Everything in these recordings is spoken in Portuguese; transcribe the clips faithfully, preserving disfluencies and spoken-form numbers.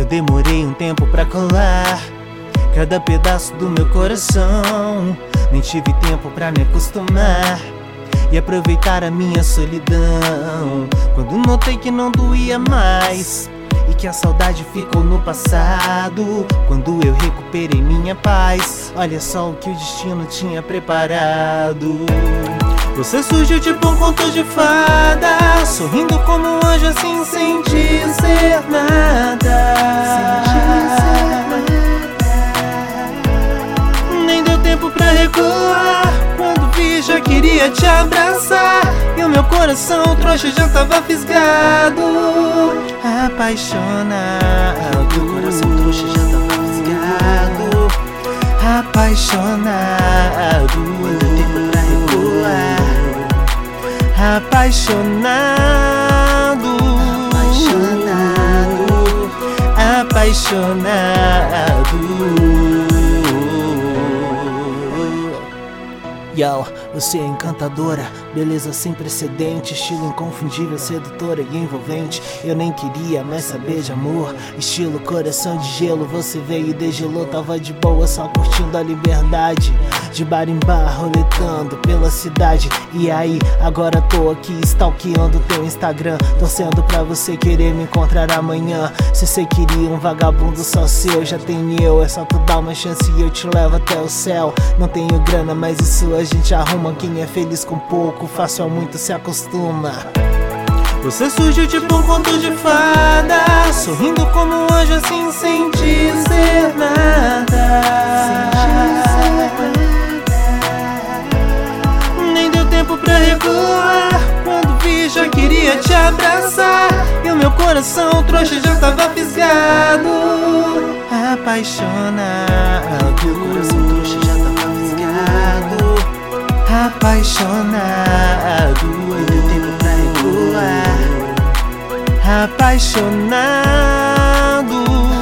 demorei um tempo pra colar cada pedaço do meu coração. Nem tive tempo pra me acostumar e aproveitar a minha solidão. Quando notei que não doía mais e que a saudade ficou no passado, quando eu recuperei minha paz, olha só o que o destino tinha preparado. Você surgiu tipo um conto de fada, sorrindo como um anjo assim sem dizer nada. Nem deu tempo pra recuar, quando vi já queria te abraçar, e o meu coração trouxa já tava fisgado, apaixonado. Meu coração trouxa já tava fisgado, apaixonado. Não deu tempo pra recuar, apaixonado, apaixonado, apaixonado. Yo, você é encantadora, beleza sem precedente, estilo inconfundível, sedutora e envolvente. Eu nem queria mais saber de amor, estilo coração de gelo. Você veio e degelou, tava de boa só curtindo a liberdade, de bar em bar, roletando pela cidade. E aí, agora tô aqui stalkeando teu Instagram, torcendo pra você querer me encontrar amanhã. Se você queria um vagabundo só seu, já tem eu, é só tu dar uma chance e eu te levo até o céu. Não tenho grana, mas isso a gente arruma. Quem é feliz com pouco, fácil a muito se acostuma. Você surgiu tipo um conto de fada, sorrindo como um anjo assim sem dizer nada. Nem deu tempo pra recuar, quando vi já queria te abraçar, e o meu coração trouxa já tava fisgado, apaixonado. Meu coração trouxa já tava fisgado, apaixonado. Não deu tempo pra recuar, apaixonado,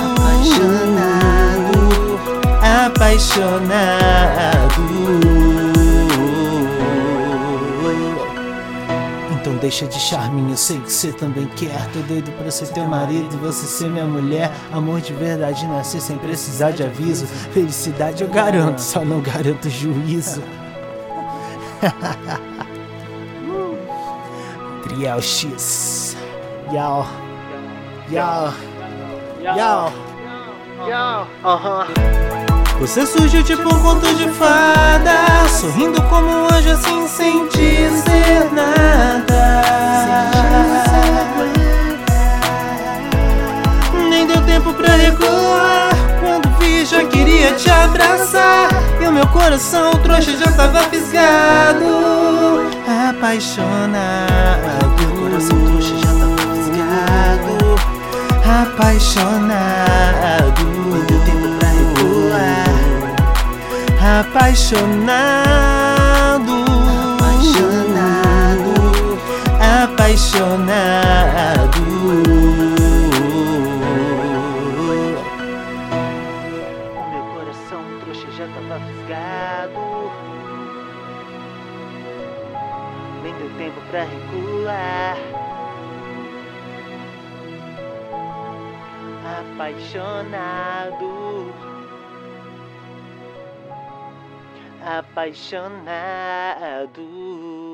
apaixonado, apaixonado. Então deixa de charminho, eu sei que você também quer. Tô doido pra ser teu marido, você ser minha mulher. Amor de verdade nascer sem precisar de aviso. Felicidade eu garanto, só não garanto juízo. Trial X. Yo. Yo. Yo. Yo. Aham. Você surgiu tipo um conto de fada, sorrindo como um anjo assim sem dizer nada. Nem deu tempo pra recuar, quando vi já queria te abraçar, e o meu coração trouxa já tava fisgado, apaixonado. Meu coração trouxa já tava fisgado, apaixonado. Não deu tempo pra recuar, apaixonado, apaixonado, apaixonado. O meu coração trouxa já tava fisgado, nem deu tempo pra recuar, apaixonado, apaixonado.